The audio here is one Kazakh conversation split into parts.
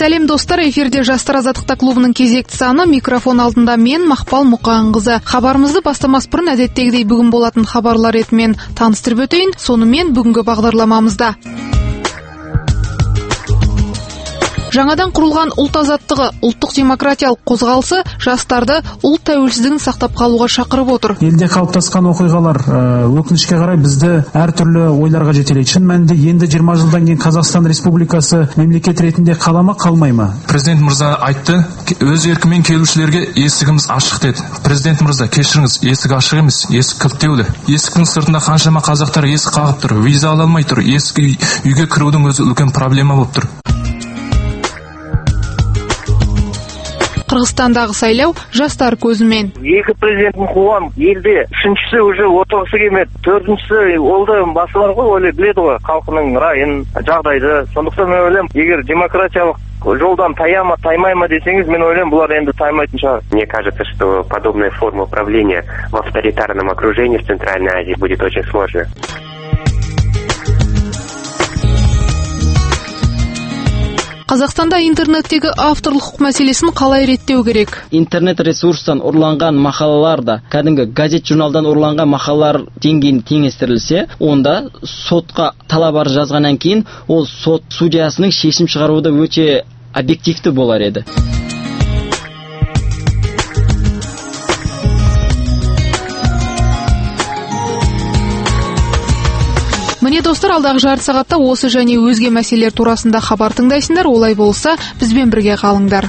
Сәлем достар, эфирде Жастар азаттықта клубының кезекті саны, микрофон алдында мен Мақпал Мұқанқызы. Хабарымызды бастамас бұрын әдеттегідей бүгін болатын хабарлар ретімен таныстырып өтейін, сонымен бүгінгі бағдарламамызда. Жаңадан құрылған ұлт азаттығы, ұлттық демократиялық қозғалысы жастарды ұлт тәуелсіздігін сақтап қалуға шақырып отыр. Елде қалыптасқан оқиғалар өкінішке қарай бізді әртүрлі ойларға жетелейді. Шын мәнінде енді 20 жылдан кейін Қазақстан Республикасы мемлекет ретінде қала ма, қалмай ма? Президент мырза айтты, өз еркімен келушілерге есігіміз ашық деді. Президент мырза, кешіріңіз, есік ашық емес, есік кілттеулі. Есіктің сыртында қаншама қазақтар есік қағып тұр, виза ала алмай тұр. Есік үйге кірудің өзі үлкен проблема болып тұр. Қырғызстандағы сайлау жастар көзімен. Екі президенттің қуған елде, үшіншісі уже отырғысы келмеді, төртіншісі ол да басы бар ғой, біледі ғой халқының райын, жағдайды. Сондықтан мен ойлаймын, егер демократиялық жолдан таймай ма десеңіз, мен ойлаймын, бұлар енді таймайтын шығар. Мне кажется, что подобная форма управления в авторитарном окружении в Центральной Азии будет очень сложной. Қазақстанда интернеттегі авторлық құқық мәселесін қалай реттеу керек? Интернет ресурстан ұрланған мақалалар да, кәдімгі газет журналдан ұрланған мақалалар деңгейін теңестірілсе, онда сотқа талап арыз жазғаннан кейін ол сот судьясының шешім шығаруы да өте объективті болар еді. Міне достар, алдағы жарты сағатта осы және өзге мәселелер турасында хабар тыңдайсыңдар. Олай болса, бізбен бірге қалыңдар.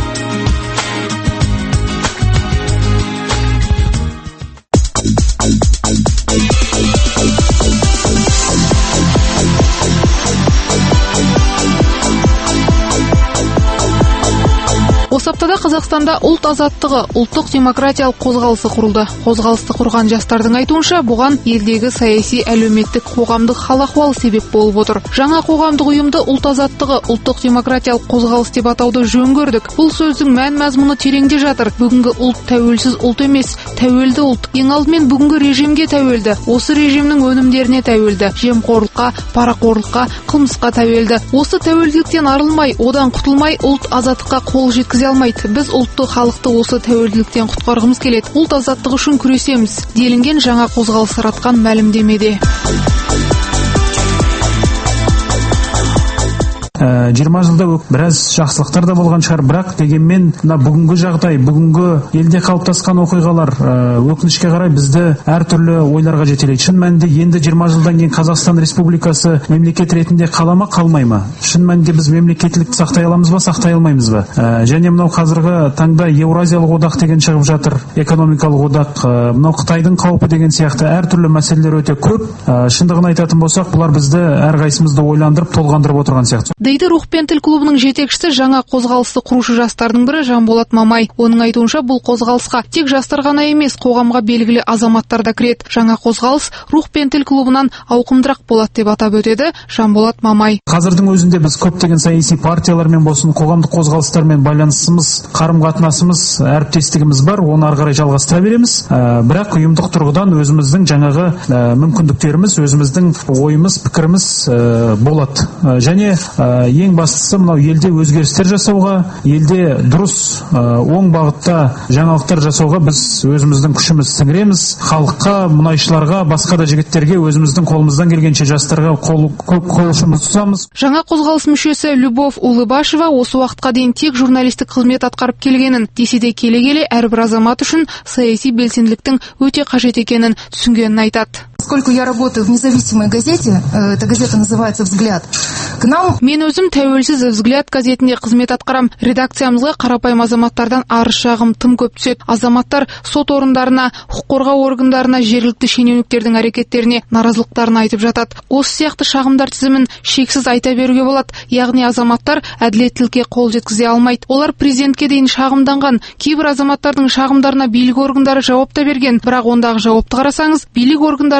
Осы аптада Қазақстанда ұлт азаттығы, ұлттық демократиялық қозғалысы құрылды. Қозғалысты құрған жастардың айтуынша, бұған елдегі саяси, әлеуметтік, қоғамдық хал-ахуал себеп болып отыр. Жаңа қоғамдық ұйымды ұлт азаттығы, ұлттық демократиялық қозғалыс деп атауды жөн көрдік. Бұл сөздің мән-мазмұны тереңде жатыр. Бүгінгі ұлт тәуелсіз ұлт емес, тәуелді ұлт. Ең алдымен бүгінгі режимге тәуелді. Осы режимнің өнімдеріне тәуелді. Жемқорлыққа, парақорлыққа, қылмысқа тәуелді. Осы тәуелділіктен арылмай, одан құтылмай, ұлт азаттыққа қол жеткізе алмайды. Біз ұлтты, халықты осы тәуелділіктен құтқарғымыз келеді. Ұлт азаттығы үшін күресеміз, делінген жаңа қозғалыс таратқан мәлімдемеде. 20 жылда біраз жақсылықтар да болған шығар, бірақ дегенмен бүгінгі жағдай, бүгінгі елде қалыптасқан оқиғалар өкінішке қарай бізді әртүрлі ойларға жетелейді. Шын мәнінде енді 20 жылдан кейін Қазақстан Республикасы мемлекет ретінде қала ма, қалмай ма? Шын мәнінде біз мемлекеттілікті сақтай аламыз ба, сақтай алмаймыз ба? Және мынау қазіргі таңда Еуразиялық одақ деген шығып жатыр, экономикалық одақ, мынау Қытайдың қаупі деген сияқты әртүрлі мәселелер өте көп. Шындығын айтатын болсақ, бұлар бізді әрқайсымызды ойландырып, толғандырып отырған сияқты. Дейді Рух пен тіл клубының жетекшісі, жаңа қозғалысты құрушы жастардың бірі Жанболат Мамай. Оның айтуынша, бұл қозғалысқа тек жастар ғана емес, қоғамға белгілі азаматтар да кіреді. Жаңа қозғалыс Рух пен тіл клубынан ауқымдырақ болады деп атап өтеді Жанболат Мамай. Қазірдің өзінде біз көптеген саяси партиялармен болсын, қоғамдық қозғалыстармен байланысымыз, қарым-қатынасымыз, әріптестігіміз бар, оны ары қарай жалғастыра береміз. Бірақ ұйымдық тұрғыдан өзіміздің жаңағы мүмкіндіктеріміз, өзіміздің ойымыз, пікіріміз болады. Және ең бастысы мынау елде өзгерістер жасауға, елде дұрыс оң бағытта жаңалықтар жасауға біз өзіміздің күшіміз сіңіреміз. Халыққа, мұнайшыларға, басқа да жігіттерге өзіміздің қолымыздан келгенше жастарға қол ұшымызды созамыз. Жаңа қозғалыс мүшесі Любовь Улыбашева осы уақытқа дейін тек журналистік қызмет атқарып келгенін, десе де келе-келе әрбір азамат үшін саяси белсенділіктің өте қажет екенін түсінгенін айтады. Поскольку я работаю в независимой газете, эта газета называется «Взгляд», к нам... Мен өзім тәуелсіз «Взгляд» газетінде қызмет атқарам. Редакциямызға қарапайым азаматтардан арыз шағым тым көп түседі. Азаматтар сот орындарына, құқық қорғау органдарына, жергілікті шенеуніктердің әрекеттеріне наразылықтарын айтып жатады. Осы сияқты шағымдар тізімін шексіз айта беруге болады. Яғни азаматтар әділеттілікке қол жеткізе алмайды. Олар президентке дейін шағымданған. Кейбір азаматтардың шағымдарына билік органдары жауап та берген. Бірақ ондағы жауапты қарасаңыз, билік органдарының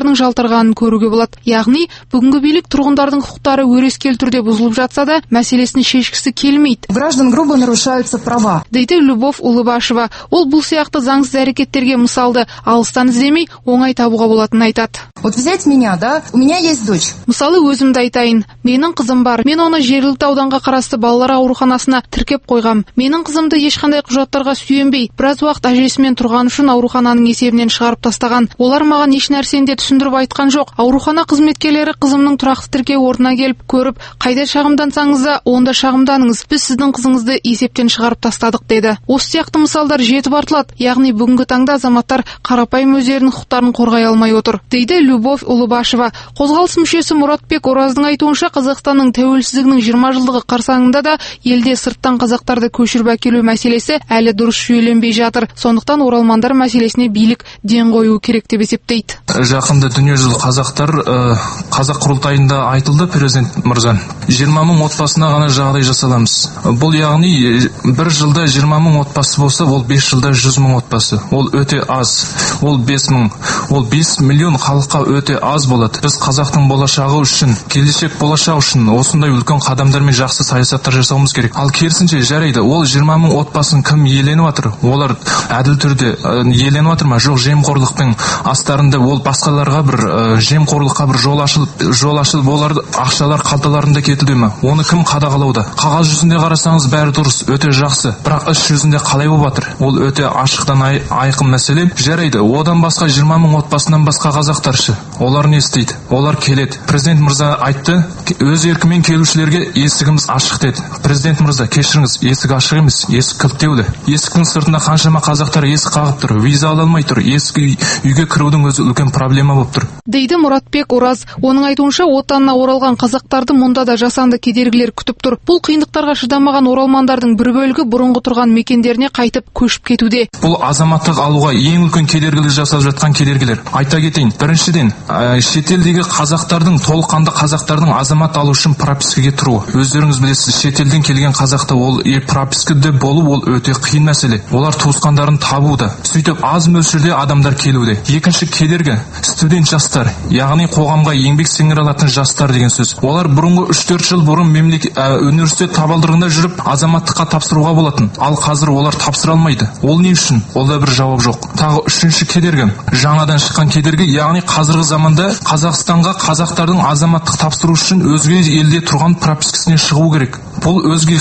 құқықтарының жалтырғанын көруге болады. Яғни бүгінгі билік тұрғындардың құқықтары өрескел түрде бұзылып жатса да, мәселесін шешкісі келмейді. Граждан грубо нарушаются права. Дейді Любовь Улыбашева. Ол бұл сияқты заңсыз әрекеттерге мысалды алыстан іздемей оңай табуға болатынын айтады. Вот взять меня, да? У меня есть дочь. Мысалы өзімді айтайын. Менің қызым бар. Мен оны жергілікті ауданға қарасты балалар ауруханасына тіркеп қойғам. Менің қызымды ешқандай құжаттарға сүйенбей, біраз уақыт әжесімен тұрған үшін аурухананың есебінен шығарып тастаған. Олар маған еш нәрсені де түсіндіріп айтқан жоқ. Аурухана қызметкерлері қызымның тұрақты тіркеу орнына келіп көріп, қайда шағымдансаңыз да, онда шағымданыңыз. Біз сіздің қызыңызды есептен шығарып тастадық деді. Осы сияқты мысалдар жетіп артылады. Яғни бүгінгі таңда азаматтар қарапайым өздерінің құқықтарын қорғай алмай отыр, дейді Любовь Улыбашева. Қозғалыс мүшесі Мұратбек Ораздың айтуынша, Қазақстанның тәуелсіздігінің 20 жылдығы қарсаңында да елде сырттан қазақтарды көшіріп әкелу мәселесі әлі дұрыс жүйеленбей жатыр. Сондықтан оралмандар мәселесіне билік ден қою керек деп есептейді. Жақында дүниежүзілік қазақтар қазақ құрылтайында айтылды, президент мырза. 20 мың отбасына ғана жағдай жасаламыз. Бұл яғни бір жылда 20 мың отбасы болса, ол 5 жылда 100 мың отбасы. Ол өте аз. Ол 5 мың. Ол 5 миллион халыққа өте аз болады. Біз қазақтың болашағы үшін, келешек болашағы үшін осындай үлкен қадамдар мен жақсы саясаттар жасауымыз керек. Ал керісінше жарайды, ол 20 мың отбасын кім иеленіп жатыр? Олар әділ түрде иеленіп жатыр ма? Жоқ, жемқорлықтың астарында ол басқаларға бір жемқорлыққа бір жол ашылып, олар ақшалар қалталарында кетуде ме? Оны кім қадағалауда? Қағаз жүзінде қарасаңыз бәрі дұрыс, өте жақсы. Бірақ іс жүзінде қалай болып жатыр? Ол өте ашықтан айқын мәселе. Жарайды, одан басқа 20 мың отбасынан басқа қазақтаршы. Олар не істейді? Олар келеді. Президент мырза айтты, өз еркімен келушілерге есігіміз ашық деді. Президент мырза, кешіріңіз, есік ашық емес, есік кілттеулі. Есіктің сыртында қаншама қазақтар есік қағып тұр, виза ала алмай тұр. Ескі үйге кірудің өзі үлкен проблема болып тұр, дейді Мұратбек Ораз. Оның айтуынша, отанына оралған қазақтарды мұнда да жасанды кедергілер күтіп тұр. Бұл қиындықтарға шыдамаған оралмандардың бір бөлігі бұрынғы тұрған мекендеріне қайтып көшіп кетуде. Бұл азаматтық алуға ең үлкен кедергілік жасап жатқан кедергілер. Айта кетейін, біріншіден, шетелдегі қазақтардың, толыққанды қазақтардың азамат алу үшін пропискаға тұру. Өздеріңіз білесіз, шетелден келген қазақта ол пропискада болу ол өте қиын мәселе. Олар туысқандарын табуда. Сөйтіп аз мөлшерде адамдар келуде. Екінші кедергі студент жастар, яғни қоғамға еңбек сіңіре алатын жастар деген сөз. Олар бұрынғы 3-4 жыл бұрын университет табалдырығында жүріп азаматтыққа тапсыруға болатын. Ал қазір олар тапсыра алмайды. Ол не үшін? Олда бір жауап жоқ. Тағы үшінші кедергі, жаңадан шыққан кедергі, яғни қазіргі заманда Қазақстанға қазақтардың азаматтық тапсыру үшін өзге елде тұрған пропискасына шығу керек. Бұл өзге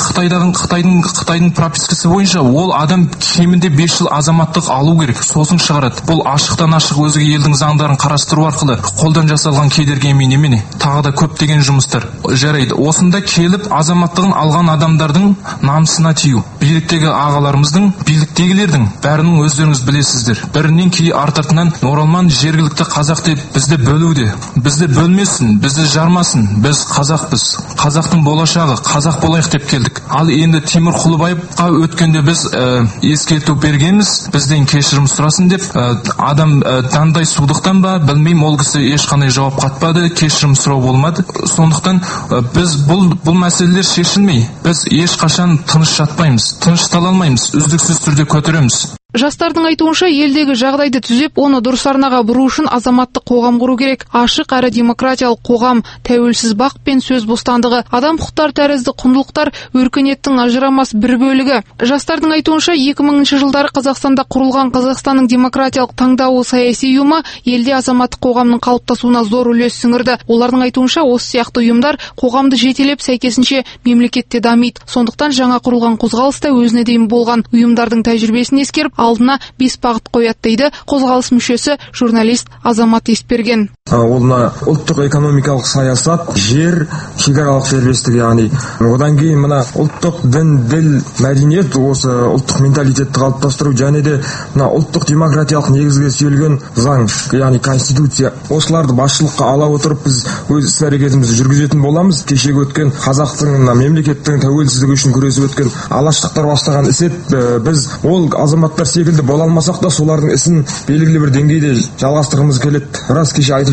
Қытайдың пропискасы бойынша ол адам кемінде 5 жыл азаматтық алу керек, сосын шығарады. Бұл ашықтан ашық өзге елдің заңдарын қарастыру арқылы қолдан жасалған кедергі немене? Тағы да көптеген жұмыстар. Жарайды, осында келіп азаматтығын алған адамдардың намысына тию. Биліктегі ағаларымыздың, биліктегілердің бәрінің өздеріңіз білесіздер. Бірінен кейін артынан оралман жергілікті қазақ деп бізді бөлуде. Бізді бөлмесін, бізді жармасын. Біз қазақпыз. Қазақтың болашағы, қазақ болайық деп келдік. Ал енді Тимур Құлыбаевқа өткенде біз ескерту бергенбіз, бізден кешірім сұрасын деп, адам дандай судықтан ба, білмеймін, ол кісі ешқандай жауап қатпады, кешірім сұрау болмады. Сондықтан біз бұл мәселелер шешілмей, біз ешқашан тыныш жатпаймыз, тыныштала алмаймыз, үздіксіз түрде көтереміз. Жастардың айтуынша, елдегі жағдайды түзеп, оны дұрыс арнаға бұру үшін азаматтық қоғам құру керек. Ашық әрі демократиялық қоғам, тәуелсіз бақ пен сөз бостандығы, адам құқықтары тәрізді құндылықтар өркениеттің ажырамас бір бөлігі. Жастардың айтуынша, 2000 жылдары Қазақстанда құрылған Қазақстанның демократиялық таңдауы саяси ұйымы елде азаматтық қоғамның қалыптасуына зор үлес сіңірді. Олардың айтуынша, осы сияқты ұйымдар қоғамды жетелеп, сәйкесінше мемлекетте дамиды. Сондықтан жаңа құрылған қозғалыста өзіне дейін болған ұйымдардың тәжірибесін ескеріп, алдына 5 бағыт қояды дейді қозғалыс мүшесі журналист Азамат Есперген. Олна ұлттық экономикалық саясат, жер, шекаралық сервистік, яғни одан кейін мына ұлттық дін, діл, мәдениет, осы ұлттық менталитетті қалыптастыру, және де мына ұлттық демократиялық негізге сүйелген заң, яғни конституция. Осыларды басшылыққа ала отырып біз өз іс-әрекетімізді жүргізетін боламыз. Кешегі өткен қазақтың мемлекеттің тәуелсіздігі үшін күресіп өткен алаштықтар бастаған іс еді. Біз ол азаматтар секілді бола алмасақ та, солардың ісін белгілі бір деңгейде жалғастырғымыз келеді. Рас, кеше айтып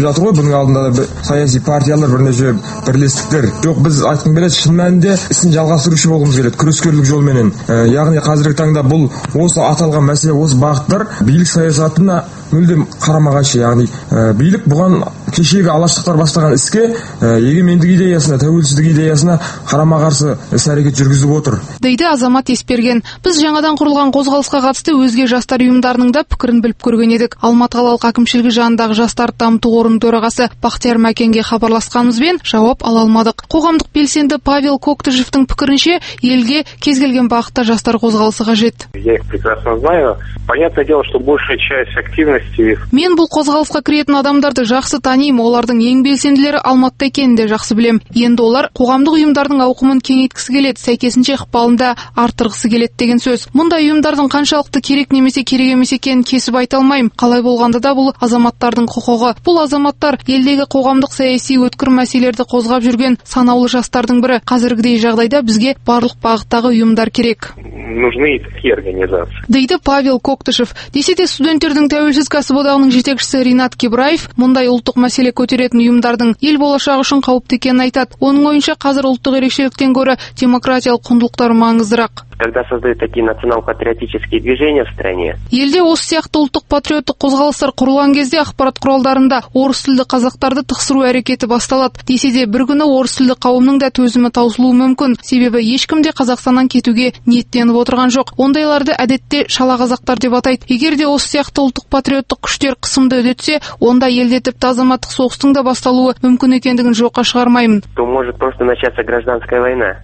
жатыр ғой. Бұның алдында да саяси партиялар, бірнеше бірлестіктер. Жоқ, біз айтқым келеді, шын мәнінде ісін жалғастырушы болғымыз келеді, күрескерлік жолменен. Яғни қазіргі таңда бұл осы аталған мәселе, осы бағыттар билік саясатына мүлдем қарама-қайшы. Яғни билік бұған кешегі алаштықтар бастаған іске, егемендік идеясына, тәуелсіздік идеясына қарама-қарсы іс-әрекет жүргізіп отыр дейді Азамат Есперген. Біз жаңадан құрылған қозғалысқа қатысты өзге жастар ұйымдарының да пікірін біліп көрген едік. Алматы қалалық әкімшілігі жанындағы жастарды дамыту қорының төрағасы Бақтияр Мәкенге хабарласқанымызбен жауап ала алмадық. Қоғамдық белсенді Павел Коктышевтың пікірінше, елге кез келген бағытта жастар қозғалысы қажет. Я их прекрасно знаю. Понятное дело, что большая часть активности. Мен бұл қозғалысқа кіретін адамдарды жақсы танимын, олардың ең белсенділері Алматыда екенін де жақсы білем. Енді олар қоғамдық ұйымдардың ауқымын кеңейткісі келеді, сәйкесінше ықпалында арттырғысы келеді деген сөз. Мұндай ұйымдардың қаншалықты керек немесе керек емес екенін кесіп айта алмаймын. Қалай болғанда да бұл азаматтардың құқығы. Бұл азаматтар елдегі қоғамдық саяси өткір мәселелерді қозғап жүрген санаулы жастардың бірі. Қазіргідей жағдайда бізге барлық бағыттағы ұйымдар керек. Нужны такие организации. Дейді Павел Коктышев. Десе де студенттердің тәуелсіз кәсіподағының жетекшісі Ринат Кибраев мұндай ұлттық мәселе көтеретін ұйымдардың ел болашағы үшін қауіпті екенін айтады. Оның ойынша қазір ұлттық ерекшеліктен гөрі демократиялық құндылықтар маңыздырақ. Когда создают такие национал-патриотические движения в стране. Елде осы сияқты ұлттық патриоттық қозғалыстар құрылған кезде ақпарат құралдарында орыс тілді қазақтарды тықсыру әрекеті басталады. Десе де бір күні орыс тілді қауымның да төзімі таусылуы мүмкін. Себебі ешкім де Қазақстаннан кетуге ниеттеніп отырған жоқ. Ондайларды әдетте шала қазақтар деп атайды. Егер де осы сияқты ұлттық патриоттық күштер қысымды үдетсе, онда елде тіпті азаматтық соғыстың да басталуы мүмкін екендігін жоққа шығармаймын. То может просто начаться гражданская война.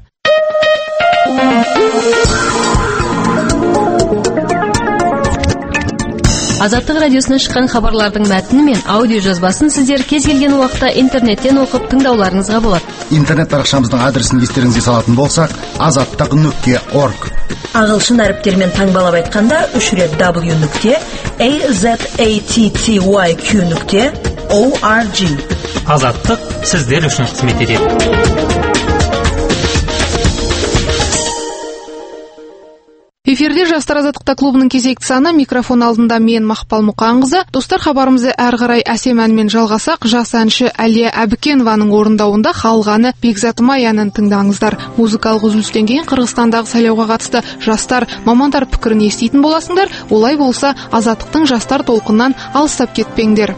Азаттық радиосынан шыққан хабарлардың мәтіні мен аудио жазбасын сіздер кез келген уақытта интернеттен оқып тыңдауларыңызға болады. Интернет парақшамыздың адресін естеріңізге салатын болсақ, azаттық.org. Ағылшын әріптермен таңбалап айтқанда www.azattyq.org. Азаттық сіздер үшін қызмет етеді. Эфирде Жастар азаттықта клубының кезекті саны, микрофон алдында мен Мақпал Мұқанқызы. Достар, хабарымызды әрі қарай әсем әнмен жалғасақ, жас әнші Әлия Әбікенованың орындауында халық әні Бекзатым-ай әнін тыңдаңыздар. Музыкалық үзілістен кейін Қырғызстандағы сайлауға қатысты жастар, мамандар пікірін еститін боласыңдар. Олай болса, азаттықтың жастар толқыннан алыстап кетпеңдер.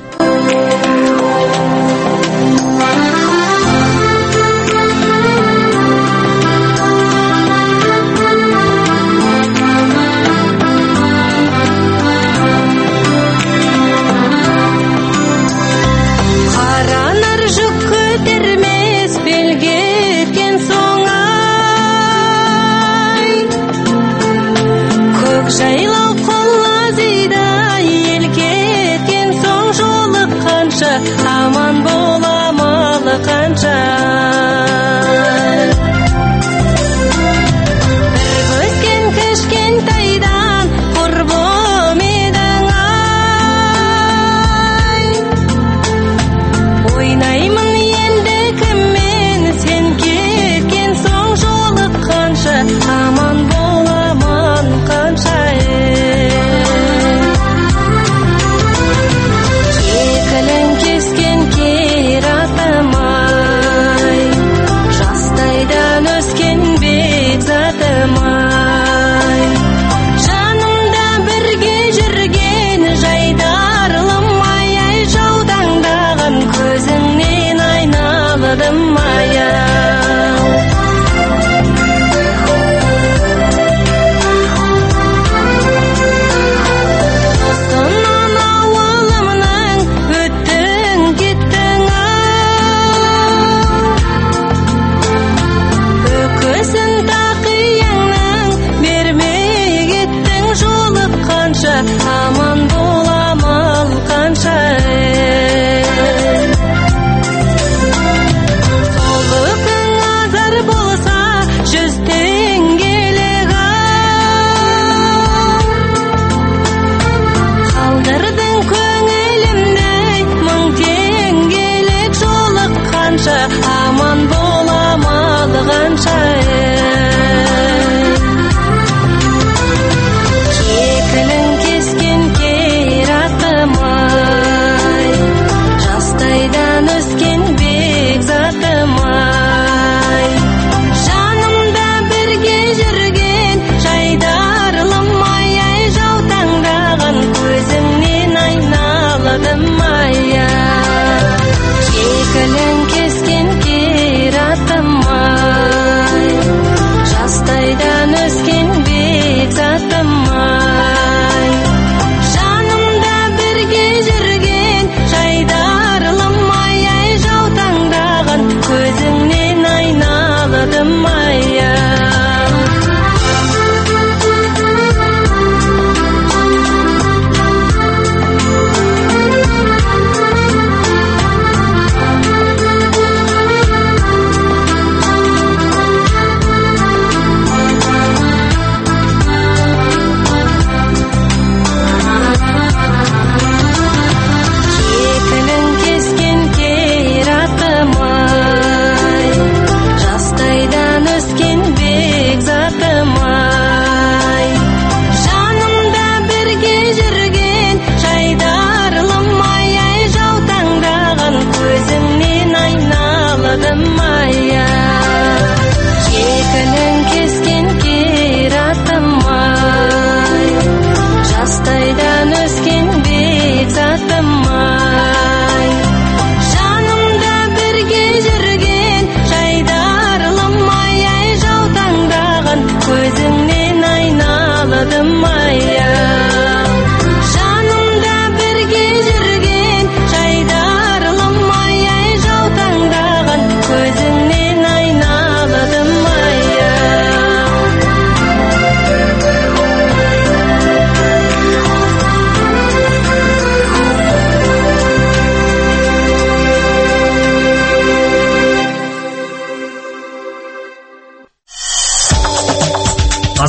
Жайлау қолазида ел кеткен соң жол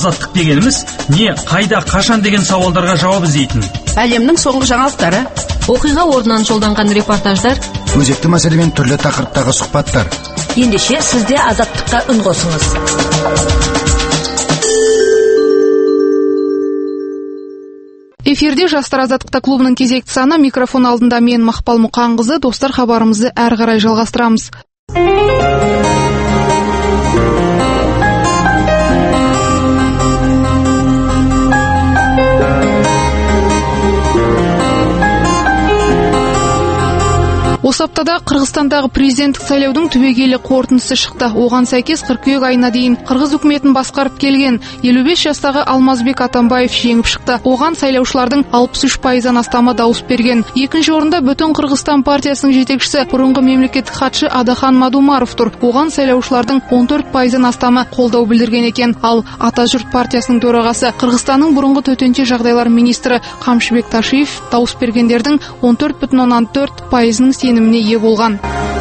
азаттық дегеніміз не, қайда, қашан деген сауалдарға жауап іздейтін. Әлемнің соңғы жаңалықтары, оқиға орнынан жолданған репортаждар, өзекті мәселемен түрлі тақырыптағы сұхбаттар. Ендеше сізде азаттыққа үн қосыңыз. Эфирде Жастар азаттықта клубының кезекті саны, микрофон алдында мен Мақпал Мұқанқызы. Достар, хабарымызды әрі қарай жалғастырамыз. Осы аптада Қырғызстандағы президенттік сайлаудың түбегейлі қорытындысы шықты. Оған сәйкес қыркүйек айына дейін Қырғыз үкіметін басқарып келген 55 жастағы Алмазбек Атамбаев жеңіп шықты. Оған сайлаушылардың 63%-нан астамы дауыс берген. Екінші орында Бүтін Қырғызстан партиясының жетекшісі бұрынғы мемлекеттік хатшы Адахан Мадумаров тұр. Оған сайлаушылардың 14%-нан астамы қолдау білдірген екен. Ал Атажұрт партиясының төрағасы, Қырғызстанның бұрынғы төтенше жағдайлар министрі Қамшыбек Ташиев дауыс бергендердің 14,4%-ның сеніміне ие болған.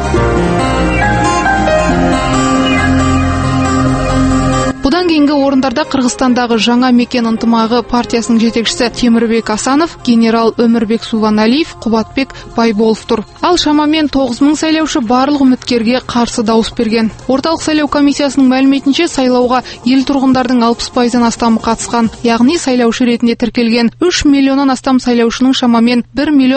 Бұдан кейінгі орындарда Қырғызстандағы жаңа мекен ынтымағы партиясының жетекшісі Темірбек Асанов, генерал Өмірбек Суваналиев, Құбатбек Байболов тұр. Ал шамамен 9000 сайлаушы барлық үміткерге қарсы дауыс берген. Орталық сайлау комиссиясының мәліметінше сайлауға ел тұрғындардың 60%-нан астамы қатысқан, яғни сайлаушы ретінде тіркелген 3 миллионнан астам сайлаушының шамамен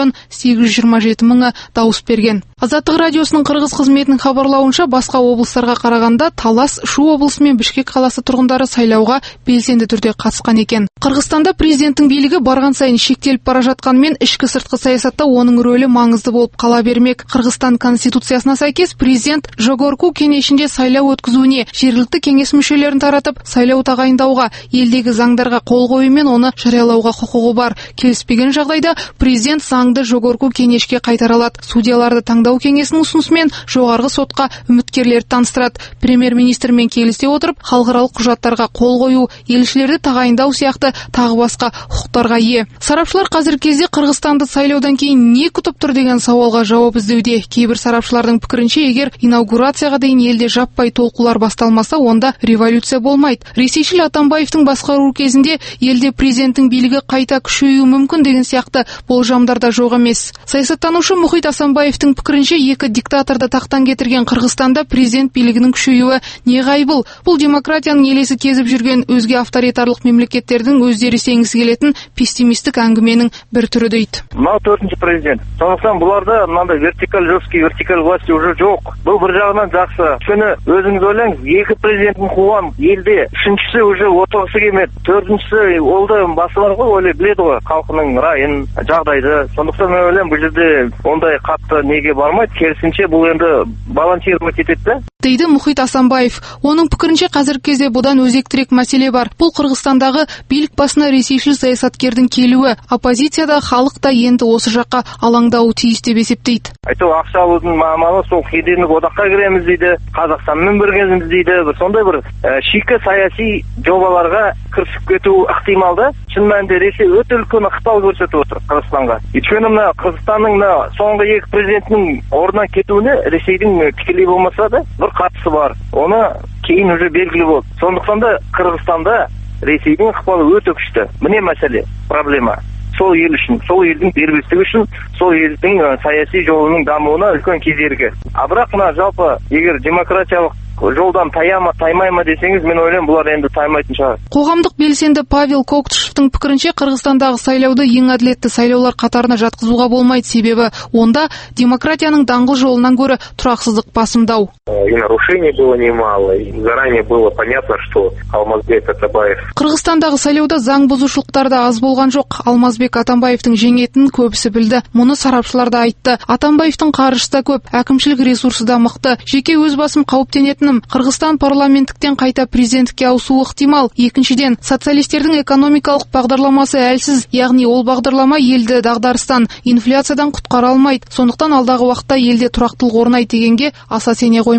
1,827,000 дауыс берген. Азаттық радиосының Қырғыз қызметінің хабарлауынша, басқа облыстарға қарағанда Талас, Шу облысы мен Бішкек қаласы тұрғындары сайлауға белсенді түрде қатысқан екен. Қырғызстанда президенттің билігі барған сайын шектеліп бара жатқанымен, ішкі сыртқы саясатта оның рөлі маңызды болып қала бермек. Қырғызстан конституциясына сәйкес президент Жогорку кеңесінде сайлау өткізуіне, жергілікті кеңес мүшелерін таратып, сайлау тағайындауға, елдегі заңдарға қол қою мен оны жариялауға құқығы бар. Келіспеген жағдайда президент заңды Жогорку кеңеске қайтара алады. Судьяларды таңдау кеңесінің ұсынысымен жоғарғы сотқа үміткерлерді таныстырады. Премьер-министрмен келісе отырып, халықаралық құжаттарға қол қою, елшілерді тағайындау сияқты тағы басқа құқықтарға ие. Сарапшылар қазіргі кезде Қырғызстанды сайлаудан кейін не күтіп тұр деген сауалға жауап іздеуде. Кейбір сарапшылардың пікірінше, егер инаугурацияға дейін елде жаппай толқулар басталмаса, онда революция болмайды. Ресейшіл Атамбаевтың басқару кезінде елде президенттің билігі қайта күшеюі мүмкін деген сияқты болжамдарда жоқ емес. Саясаттанушы Мұхит Асанбаевтың пікірінше, екі диктаторды тақтан кетірген Қырғызстанда президент билігінің күшеюі неғайбыл. Бұл демократияның елесі кезіп жүрген өзге авторитарлық мемлекеттердің өздері сенгісі келетін пессимистік әңгіменің бір түрі дейді. Мынау 4-ші президент. Сондықтан бұларда мынандай жесткий вертикаль власти уже жоқ. Бұл бір жағынан жақсы. Шөні өзіңіз ойлаңыз, екі президентін қуған елде, үшіншісі уже отырғысы келмеді, төртіншісі олды басы бар ғой, ойлай біледі ғой халқының райын, жағдайды. Сондықтан мен ойлаймын, бұл жерде ондай қатты неге бармайды, керісінше бұл енді балансировать етеді дейді Мұхит Асанбаев. Оның пікірінше, қазіргі кезде бұдан өзектірек мәселе бар. Бұл Қырғызстандағы билік басына ресейшіл саясаткердің келуі. Оппозицияда, халық та енді осы жаққа алаңдауы тиіс деп есептейді. Ақша алудың мамалы сол кедендік одаққа кіреміз дейді, Қазақстанмен біргеміз дейді. Сондай бір шикі саяси жобаларға кірісіп кету ықтималды. Шын мәнінде Ресей өте үлкен ықпал көрсетіп отыр Қырғызстанға. Өйткені мына Қырғызстанның соңғы екі президентінің орнынан кетуіне Ресейдің тікелей болмаса да бір қатысы бар. Оны кейін уже белгілі болды. Сондықтан да Қырғызстанда Ресейдің ықпалы өте күшті. Міне мәселе, проблема. Сол ел үшін, сол елдің дербестігі үшін, сол елдің саяси жолының дамуына үлкен кедергі. Бірақ мына жалпы егер демократиялық жолдан таймай ма десеңіз, мен ойлаймын, бұлар енді таймайтын шығар. Қоғамдық белсенді Павел Коктышевтың пікірінше, Қырғызстандағы сайлауды ең әділетті сайлаулар қатарына жатқызуға болмайды, себебі онда демократияның даңғыл жолынан гөрі тұрақсыздық басымдау. И нарушений было немало, и заранее было понятно, что Алмазбек Атамбаев. Қырғызстандағы сайлауда заң бұзушылықтар да аз болған жоқ. Алмазбек Атамбаевтың жеңетінін көбісі білді. Мұны сарапшылар да айтты. Атамбаевтың қаржысы да көп, әкімшілік ресурсы да мықты. Жеке өз басым қауіптенетінім, Қырғызстан парламенттіктен қайта президенттікке ауысуы ықтимал. Екіншіден, социалистердің экономикалық бағдарламасы әлсіз, яғни ол бағдарлама елді дағдарыстан, инфляциядан құтқара алмайды. Сондықтан алдағы уақытта елде тұрақтылық орнайды дегенге аса сене қоймаймын.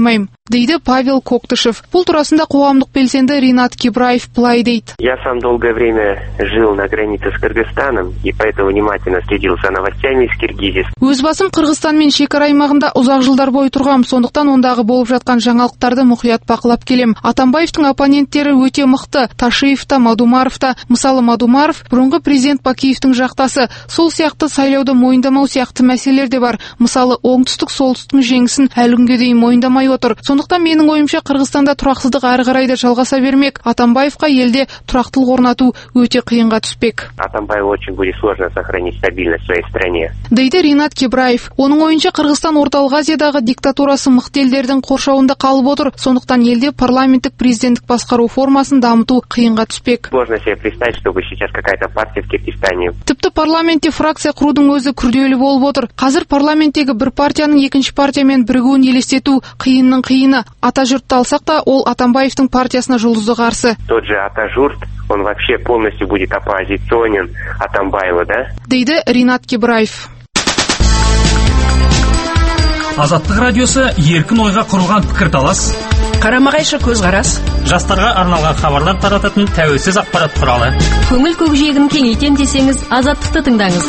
дейді Павел Коктышев. Бұл турасында қоғамдық белсенді Ринат Кибраев былай дейді. Я сам долгое время жил на границе с Кыргызстаном и поэтому внимательно следил за новостями из Киргизии. Өз басым Қырғызстан мен шекара аймағында ұзақ жылдар бойы тұрғам, сондықтан ондағы болып жатқан жаңалықтарды мұқият бақылап келем. Атамбаевтың оппоненттері өте мықты. Ташиев та, Мадумаров та. Мысалы, Мадумаров бұрынғы президент Бакиевтің жақтасы. Сол сияқты сайлауды мойындамау сияқты мәселелер де бар. Мысалы, оңтүстік солтүстіктің жеңісін әлі күнге дейін мойындамай отыр. Сондықтан менің ойымша Қырғызстанда тұрақсыздық ары қарай да жалғаса бермек. Атамбаевқа елде тұрақтылық орнату өте қиынға түспек. Атамбаеву очень будет сложно сохранить стабильность в своей стране. Дейді Ринат Кибраев. Оның ойынша Қырғызстан Орталық Азиядағы диктатурасы мықты елдердің қоршауында қалып отыр. Сондықтан елде парламенттік президенттік басқару формасын дамыту қиынға түспек. Сложно себе представить, чтобы сейчас какая-то партия в Киргизстане. Тіпті парламентте фракция құрудың өзі күрделі болып отыр. Қазір парламенттегі бір партияның екінші партиямен бірігуін елестету қиынның қиыны. Атажұртты алсақ та, ол Атамбаевтың партиясына жұлдызы қарсы. Тот же Атажұрт, он вообще полностью будет оппозиционен Атамбаеву, да? Дейді Ринат Кибраев. Азаттық радиосы еркін ойға құрылған пікірталас, қарама-қайшы көзқарас, жастарға арналған хабарлар тарататын тәуелсіз ақпарат құралы. Көңіл көкжиегін кеңейтем десеңіз, Азаттықты тыңдаңыз.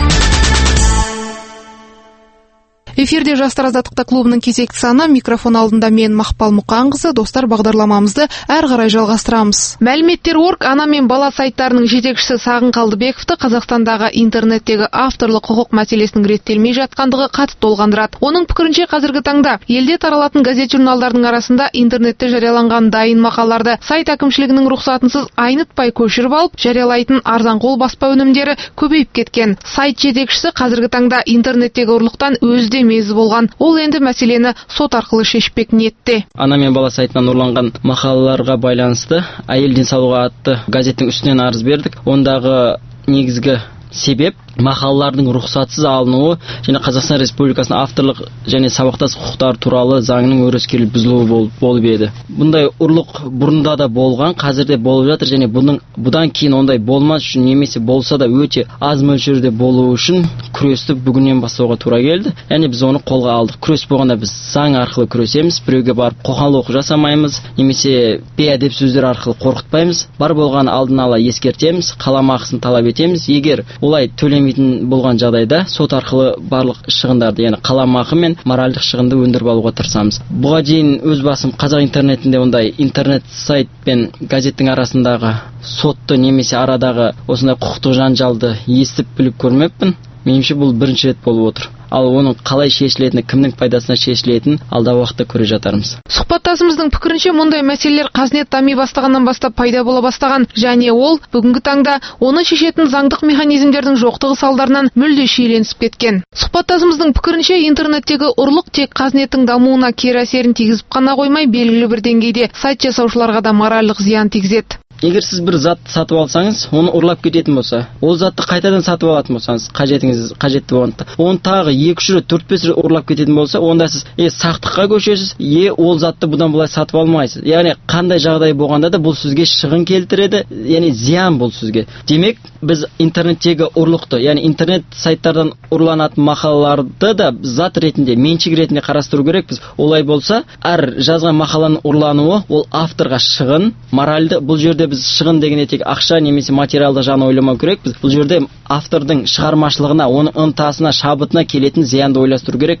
Эфирде Жастар азаттықта клубының кезекті саны, микрофон алдында мен Мақпал Мұқанқызы. Достар, бағдарламамызды әрі қарай жалғастырамыз. Мәліметтер.орг ана мен бала сайттарының жетекшісі Сағын Қалдыбековті Қазақстандағы интернеттегі авторлық құқық мәселесінің реттелмей жатқандығы қатты толғандырады. Оның пікірінше, қазіргі таңда елде таралатын газет-журналдардың арасында интернетте жарияланған дайын мақалаларды сайт әкімшілігінің рұқсатынсыз айнытпай көшіріп алып, жариялайтын арзанқол баспа өнімдері көбейіп кеткен. Сайт жетекшісі қазіргі таңда интернеттегі ұрлықтан өзде мезі болған. Ол енді мәселені сот арқылы шешпек ниетте. Ана мен бала сайтынан ұрланған мақалаларға байланысты әйел денсаулығы атты газеттің үстінен арыз бердік. Ондағы негізгі себеп мақалалардың рұқсатсыз алынуы және Қазақстан Республикасының авторлық және сабақтас құқықтары туралы заңының өрескел бұзылуы болып еді. Бұндай ұрлық бұрында да болған, қазірде болып жатыр және бұдан кейін ондай болмас үшін немесе болса да өте аз мөлшерде болуы үшін күресті бүгіннен бастауға тура келді. Яғни біз оны қолға алдық. Күрес болғанда біз заң арқылы күресеміз, біреуге барып қоқаң-лоққы жасамаймыз, немесе бейәдеп сөздер арқылы қорқытпаймыз. Бар болған алдын ала ескертеміз, қаламақысын талап етеміз. Егер олай төлемейтін болған жағдайда сот арқылы барлық шығындарды, яғни қаламақы мен моральдық шығынды өндіріп алуға тырысамыз. Бұға дейін өз басым қазақ интернетінде ондай интернет сайт пен газеттің арасындағы сотты немесе арадағы осындай құқықтық жанжалды естіп біліп көрмеппін. Меніңше бұл бірінші рет болып отыр. Ал оның қалай шешілетіні, кімнің пайдасына шешілетінін алдағы уақытта көре жатармыз. Сұхбаттасымыздың пікірінше, мұндай мәселелер қазнет дами бастағаннан бастап пайда бола бастаған, және ол бүгінгі таңда оны шешетін заңдық механизмдердің жоқтығы салдарынан мүлде шиеленісіп кеткен. Сұхбаттасымыздың пікірінше, интернеттегі ұрлық тек қазнеттің дамуына кері әсерін тигізіп қана қоймай, белгілі бір деңгейде сайт жасаушыларға да моральдық зиян тигізеді. Егер сіз бір затты сатып алсаңыз, оны ұрлап кететін болса, ол затты қайтадан сатып алатын болсаңыз, қажетті болғанда, оны тағы 2-3 рет, 4-5 рет ұрлап кететін болса, онда сіз сақтыққа көшесіз, ол затты бұдан былай сатып алмайсыз. Яғни қандай жағдай болғанда да бұл сізге шығын келтіреді, яғни зиян бұл сізге. Демек, біз интернеттегі ұрлықты, яғни интернет сайттардан ұрланатын мақалаларды да зат ретінде, меншік ретінде қарастыру керекпіз. Олай болса, әр жазған мақаланың ұрлануы ол авторға шығын, моральды. Бұл жерде біз шығын дегенде тек ақша немесе материалды жағын ойламау керекпіз. Бұл жерде автордың шығармашылығына, оның ынтасына, шабытына келетін зиянды ойластыру керек.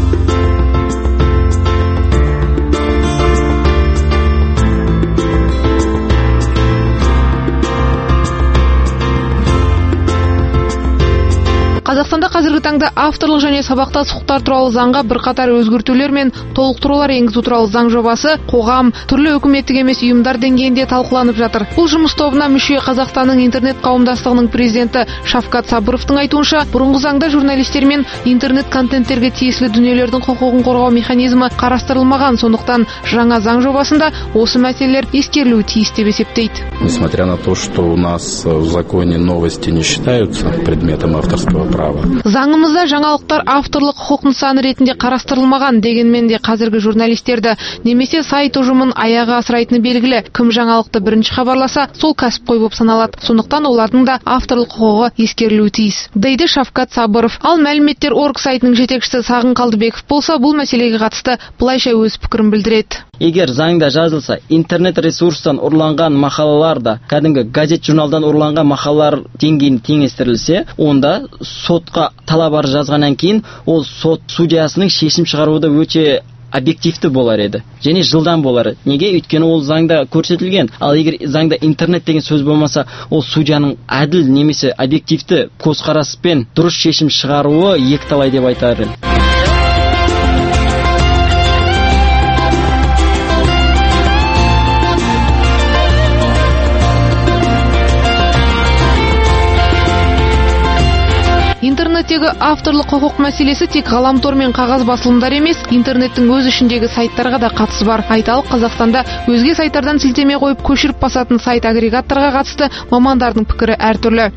Қазақстанда қазіргі таңда авторлық және сабақтас құқықтар туралы заңға бірқатар өзгертулер мен толықтырулар енгізу туралы заң жобасы қоғам, түрлі үкіметтік емес ұйымдар деңгейінде талқыланып жатыр. Бұл жұмыс тобына мүше Қазақстанның интернет қауымдастығының президенті Шавкат Сабыровтың айтуынша, бұрынғы заңда журналистер мен интернет контенттерге тиесілі дүниелердің құқығын қорғау механизмі қарастырылмаған, сондықтан жаңа заң жобасында осы мәселелер ескерілуі тиіс деп есептейді. Несмотря на то, что у нас в законе новости не считаются предметом авторского права, права. Заңымызда жаңалықтар авторлық құқық нысаны ретінде қарастырылмаған, дегенмен де қазіргі журналистерді немесе сайт ұжымын аяғы асырайтыны белгілі. Кім жаңалықты бірінші хабарласа, сол кәсіпқой болып саналады. Сондықтан олардың да авторлық құқығы ескерілуі тиіс, дейді Шавкат Сабыров. Ал мәліметтер орг сайтының жетекшісі Сағын Қалдыбеков болса, бұл мәселеге қатысты былайша өз пікірін білдіреді. Егер заңда жазылса, интернет ресурстан ұрланған мақалалар да кәдімгі газет журналдан ұрланған мақалалар деңгейін теңестірілсе, онда сотқа талап арыз жазғаннан кейін ол сот судьясының шешім шығаруы өте объективті болар еді және жылдан болар. Неге? Өйткені ол заңда көрсетілген. Ал егер заңда интернет деген сөз болмаса, ол судьяның әділ немесе объективті көзқараспен дұрыс шешім шығаруы екіталай деп айтар едім. Интернеттегі авторлық құқық мәселесі тек ғаламтор мен қағаз басылымдар емес, интернеттің өз ішіндегі сайттарға да қатысы бар. Айталық, Қазақстанда өзге сайттардан сілтеме қойып көшіріп басатын сайт агрегатторға қатысты мамандардың пікірі әртүрлі.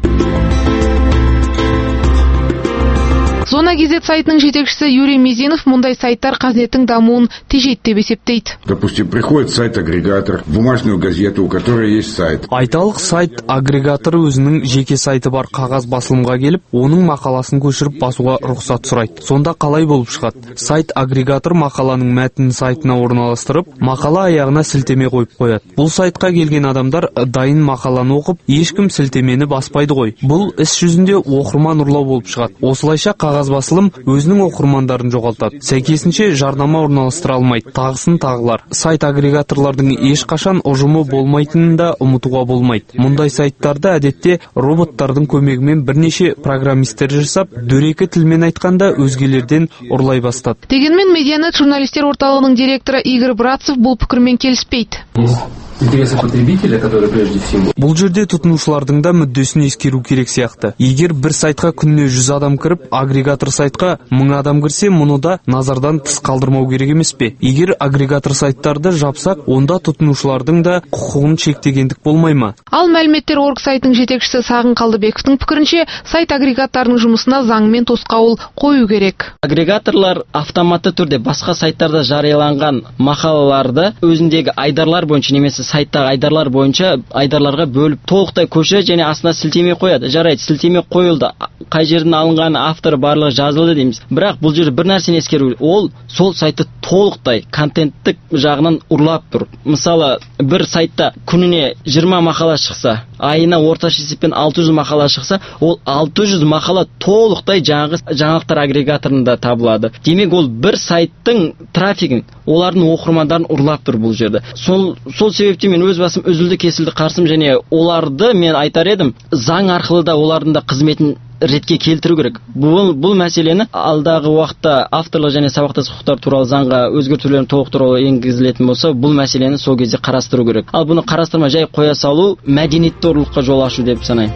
Зона Гезет сайтының жетекшісі Юрий Мизинов мұндай сайттар қазнеттің дамуын тежейді деп есептейді. Допустим, приходит сайт-агрегатор, бумажную газету, у которой есть сайт. Айталық, сайт-агрегатор өзінің жеке сайты бар қағаз басылымға келіп, оның мақаласын көшіріп басуға рұқсат сұрайды. Сонда қалай болып шығады? Сайт-агрегатор мақаланың мәтінін сайтына орналастырып, мақала аяғына сілтеме қойып қояды. Бұл сайтқа келген адамдар дайын мақаланы оқып, ешкім сілтемені баспайды ғой. Бұл іс жүзінде оқырман ұрлау болып шығады. Осылайша қағаз басылым өзінің оқырмандарын жоғалтады. Сәйкесінше жарнама орналастыра алмайды. Тағысын тағылар. Сайт агрегаторлардың ешқашан ұжымы болмайтынын да ұмытуға болмайды. Мұндай сайттарды әдетте роботтардың көмегімен бірнеше программистер жасап, дөрекі тілмен айтқанда өзгелерден ұрлай бастады. Дегенмен Медианет журналистер орталығының директоры Игорь Братцев бұл пікірмен келіспейді. Интересы потребителя, которые прежде всего. Бұл жерде тұтынушылардың да мүддесін ескеру керек сияқты. Егер бір сайтқа күніне 100 адам кіріп, агрегатор сайтқа 1000 адам кірсе, мұны да назардан тыс қалдырмау керек емес пе? Егер агрегатор сайттарды жапсақ, онда тұтынушылардың да құқығын шектегендік болмай ма? Ал мәліметтер орг сайтының жетекшісі Сағын Қалдыбековтың пікірінше, сайт агрегаторының жұмысына заңмен тосқауыл қою керек. Агрегаторлар автоматты түрде басқа сайттарда жарияланған мақалаларды өзіндегі айдарлар бойынша немесе сайттағы айдарлар бойынша айдарларға бөліп толықтай көшіреді және астына сілтеме қояды. Жарайды, сілтеме қойылды. Қай жерден алынған авторы барлығы жазылды дейміз. Бірақ бұл жерде бір нәрсені ескеру, ол сол сайтты толықтай контенттік жағынан ұрлап тұр. Мысалы, бір сайтта күніне 20 мақала шықса, айына орташа есеппен 600 мақала шықса, ол 600 мақала толықтай жаңалықтар агрегаторында табылады. Демек, ол бір сайттың трафигін, олардың оқырмандарын ұрлап тұр бұл жерде. Сол себепте мен өз басым үзілді кесілді қарсым және оларды мен айтар едім, заң арқылы да олардың да қызметін ретке келтіру керек. Бұл мәселені алдағы уақытта авторлық және сабақтас құқықтар туралы заңға өзгертулерін толықтыру енгізілетін болса, бұл мәселені сол кезде қарастыру керек. Ал бұны қарастырмай жай қоя салу мәдениетті ұрлыққа жол ашу деп санаймын.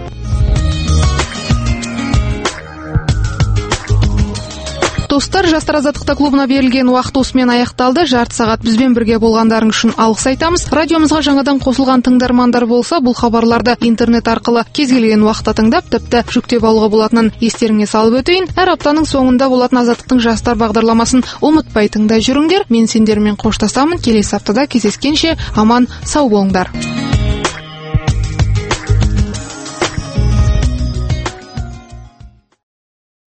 Достар, Жастар азаттықта клубына берілген уақыт осымен аяқталды. Жарты сағат бізбен бірге болғандарың үшін алғыс айтамыз. Радиомызға жаңадан қосылған тыңдармандар болса, бұл хабарларды интернет арқылы кез келген уақытта тыңдап, тіпті жүктеп алуға болатынын естеріңе салып өтейін. Әр аптаның соңында болатын Азаттықтың жастар бағдарламасын ұмытпай тыңдай жүріңдер. Мен сендермен қоштасамын. Келесі аптада кездескенше аман сау болыңдар.